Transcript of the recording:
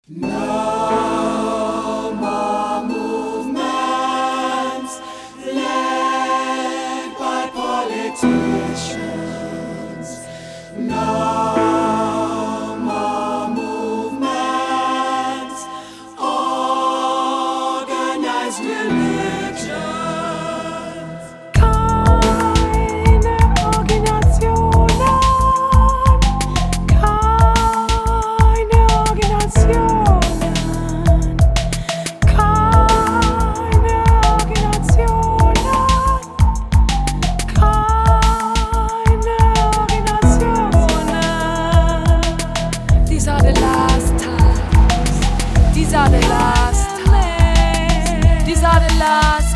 No more movements led by politicians. No more movements organized religions. Keine Organisationen, keine Organisationen, keine Organisationen, keine Organisationen. These are the last times. These are the last times. These are the last